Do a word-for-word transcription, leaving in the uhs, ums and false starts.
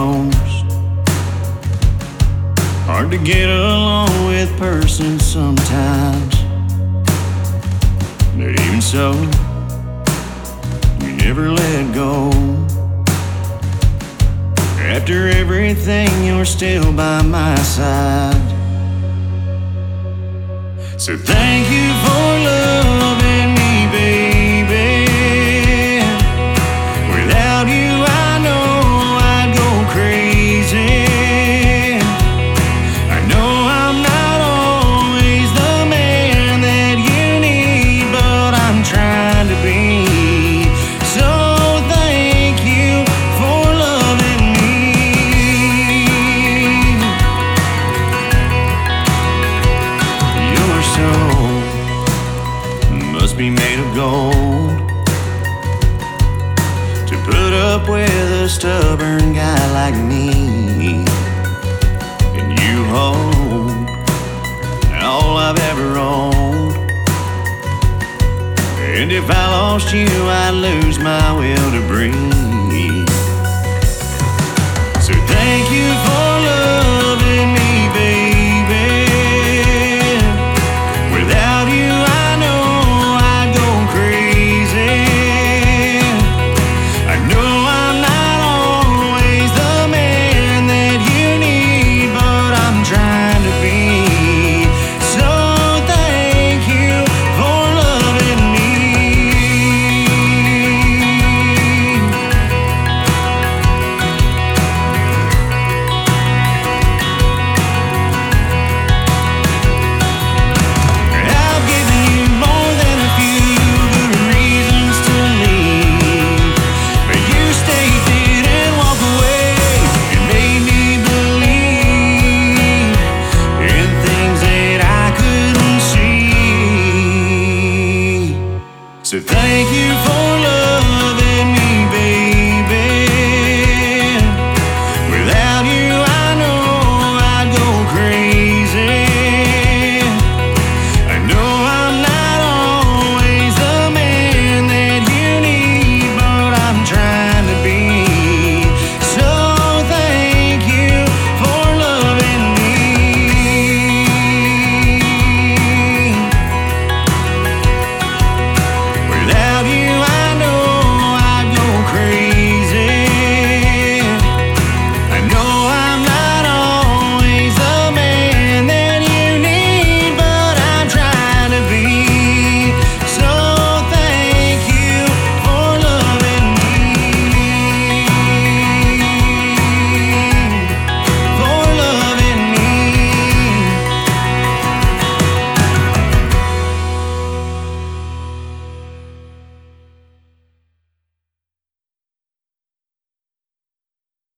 most. Hard to get along with person sometimes, but even so, you never let go. After everything, you're still by my side. So thank you for loving me, baby. Without you, I know I'd go crazy. I know I'm not always the man that you need, but I'm trying to be. So thank you for loving me. Your soul must be made of gold to put up with a stubborn guy like me. And you hold all I've ever owned. And if I lost you, I'd lose my will